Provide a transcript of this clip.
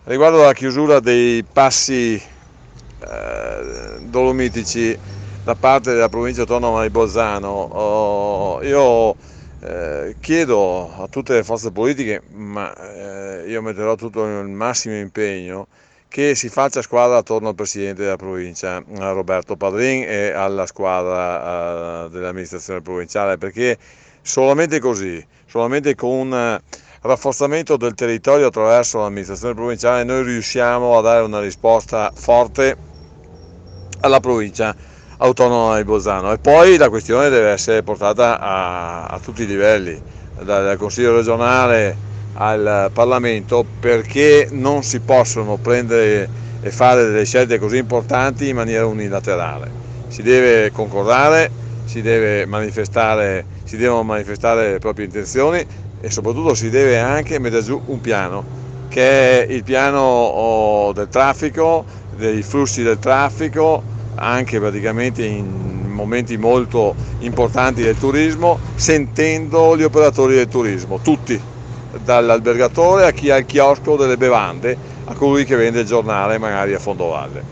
Riguardo alla chiusura dei passi dolomitici da parte della provincia autonoma di Bolzano, io chiedo a tutte le forze politiche, ma io metterò tutto il massimo impegno, che si faccia squadra attorno al presidente della provincia, a Roberto Padrin, e alla squadra dell'amministrazione provinciale, perché solamente così, solamente con un rafforzamento del territorio attraverso l'amministrazione provinciale, noi riusciamo a dare una risposta forte alla provincia autonoma di Bolzano. E poi la questione deve essere portata a tutti i livelli, dal Consiglio regionale al Parlamento, perché non si possono prendere e fare delle scelte così importanti in maniera unilaterale. Si deve concordare, si devono manifestare le proprie intenzioni, e soprattutto si deve anche mettere giù un piano, che è il piano del traffico, dei flussi del traffico, anche praticamente in momenti molto importanti del turismo, sentendo gli operatori del turismo, tutti, dall'albergatore a chi ha il chiosco delle bevande, a colui che vende il giornale magari a Fondovalle.